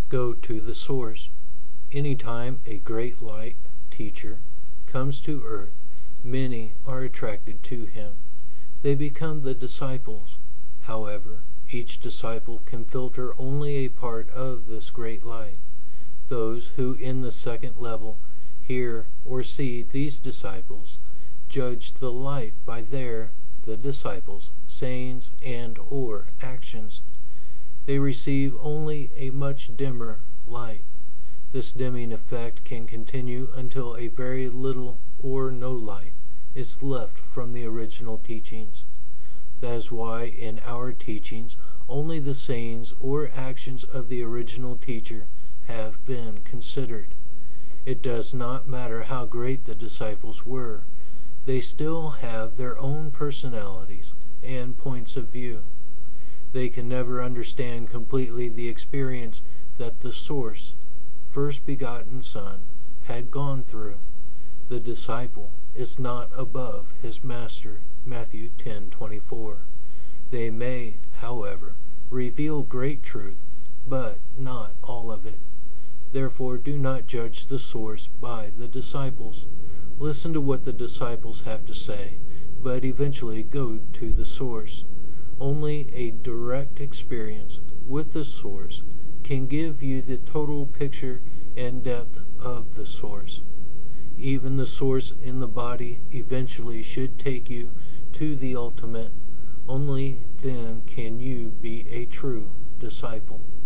Go to the source. Anytime a great light teacher comes to earth, many are attracted to him. They become the disciples. However, each disciple can filter only a part of this great light. Those who in the second level hear or see these disciples judge the light by the disciples' sayings and or actions. They receive only a much dimmer light. This dimming effect can continue until a very little or no light is left from the original teachings. That is why in our teachings only the sayings or actions of the original teacher have been considered. It does not matter how great the disciples were, they still have their own personalities and points of view. They can never understand completely the experience that the Source, first begotten Son, had gone through. The disciple is not above his master, Matthew 10:24. They may, however, reveal great truth, but not all of it. Therefore do not judge the source by the disciples. Listen to what the disciples have to say, but eventually go to the source. Only a direct experience with the source can give you the total picture and depth of the source. Even the source in the body eventually should take you to the ultimate. Only then can you be a true disciple.